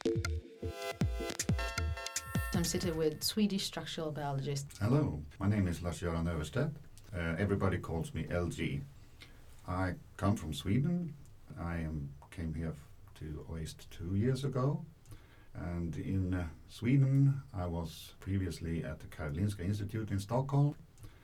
I'm sitting with Swedish structural biologist. Hello, my name is Lars-Göran Överstedt. Everybody calls me LG. I come from Sweden. I came here to OIST 2 years ago. And in Sweden, I was previously at the Karolinska Institute in Stockholm.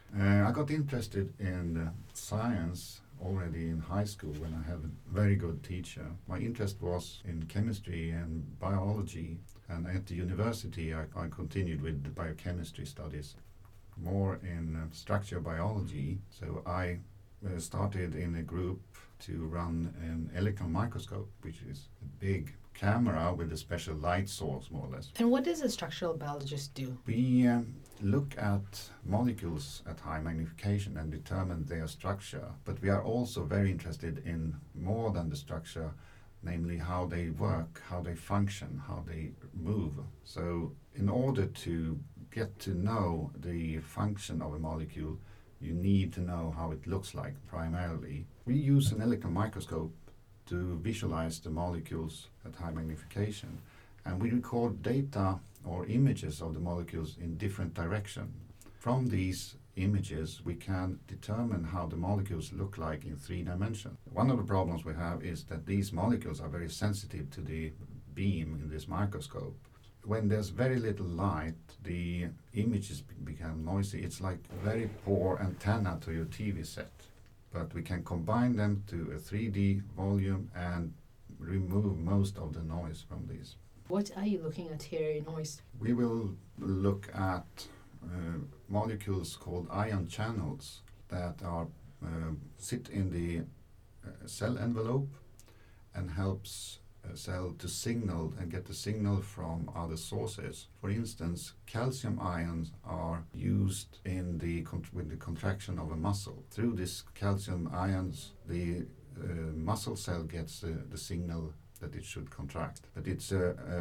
I got interested in science already in high school when I had a very good teacher. My interest was in chemistry and biology, and at the university I continued with the biochemistry studies, more in structure biology. So I started in a group to run an electron microscope, which is a big camera with a special light source, more or less. And what does a structural biologist do? We look at molecules at high magnification and determine their structure, but we are also very interested in more than the structure, namely how they work, how they function, how they move. So in order to get to know the function of a molecule, you need to know how it looks like primarily. We use an electron microscope to visualize the molecules at high magnification, and we record data or images of the molecules in different directions. From these images we can determine how the molecules look like in 3 dimensions. One of the problems we have is that these molecules are very sensitive to the beam in this microscope. When there's very little light, the images become noisy. It's like a very poor antenna to your TV set. But we can combine them to a 3D volume and remove most of the noise from these. What are you looking at here in OIST? We will look at molecules called ion channels that are sit in the cell envelope and helps a cell to signal and get the signal from other sources. For instance, calcium ions are used in with the contraction of a muscle. Through this calcium ions, the muscle cell gets the signal that it should contract. But it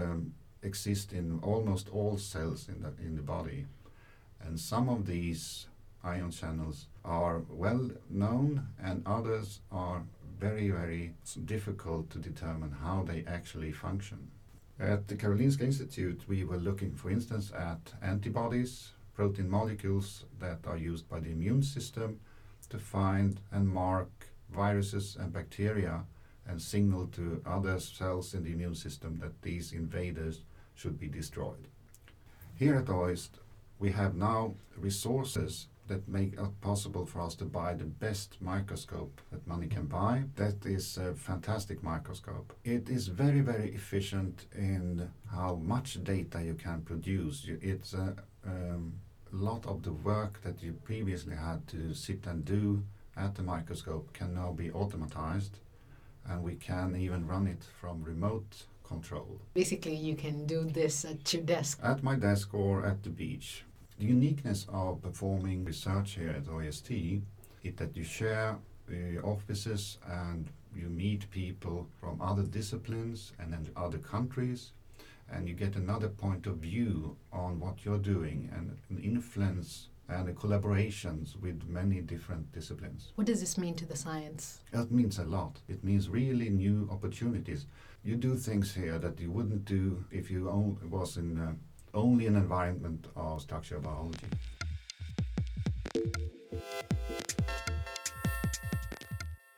exists in almost all cells in the body. And some of these ion channels are well known and others are very, very difficult to determine how they actually function. At the Karolinska Institute, we were looking, for instance, at antibodies, protein molecules that are used by the immune system to find and mark viruses and bacteria and signal to other cells in the immune system that these invaders should be destroyed. Here at OIST, we have now resources that make it possible for us to buy the best microscope that money can buy. That is a fantastic microscope. It is very, very efficient in how much data you can produce. It's a lot of the work that you previously had to sit and do at the microscope can now be automatized, and we can even run it from remote control. Basically, you can do this at your desk. At my desk or at the beach. The uniqueness of performing research here at OIST is that you share offices and you meet people from other disciplines and in other countries, and you get another point of view on what you're doing and an influence and collaborations with many different disciplines. What does this mean to the science? It means a lot. It means really new opportunities. You do things here that you wouldn't do if you was in only an environment of structural biology.